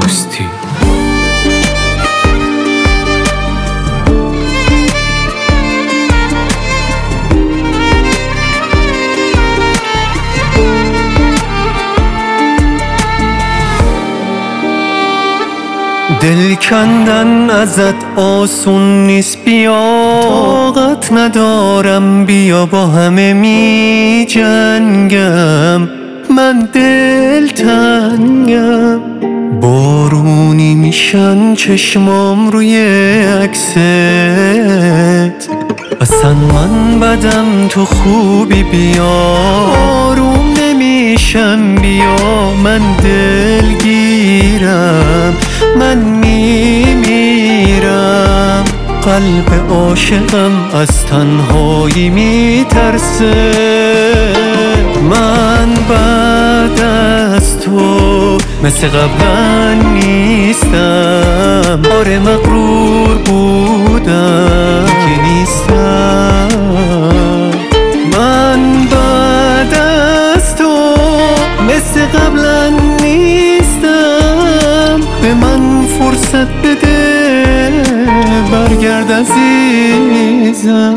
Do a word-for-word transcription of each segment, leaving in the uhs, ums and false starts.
دوستی. دل کندن ازت آسون نیست، بیا طاقت ندارم، بیا با همه می جنگم، من دل تنگم. بارونی میشن چشمام روی عکست، اصلا من بدم تو خوبی، بیا آروم نمیشم، بیا من دلگیرم، من میمیرم. قلب عاشقم از تنهایی میترسه، من بعد از تو مثل قبلا نیستم، آره مغرور بودم که نیستم. من بعد از تو مثل قبلا نیستم، به من فرصت بده برگرد عزیزم.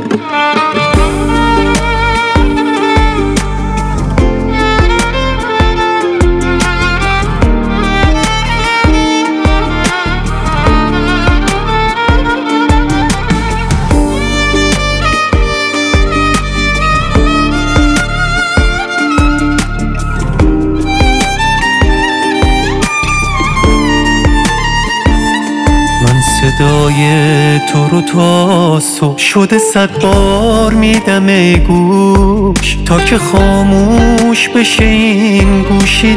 صدای تو رو تا صبح شده صد بار میدم ای گوش، تا که خاموش بشه این گوشی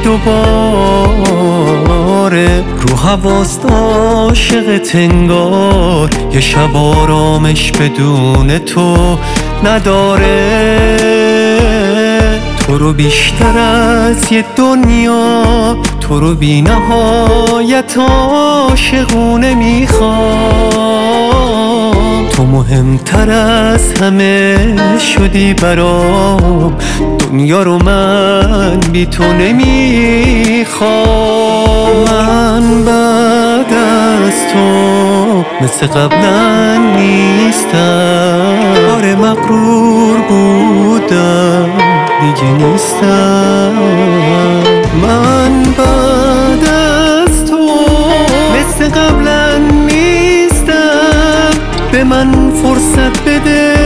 دوباره. رو حواست عاشق تنگار، یه شب آرامش بدون تو نداره. تو رو بیشتر از یه دنیا، تو رو بی نهایت عاشقونه میخوام. تو مهمتر از همه شدی برام، دنیا رو من بی تو نمیخوام. من بعد از تو مثل قبلا نیستم، آره مغرور بودم دیگه نیستم. من بعد از تو مثل قبلا نیستم، به من فرصت بده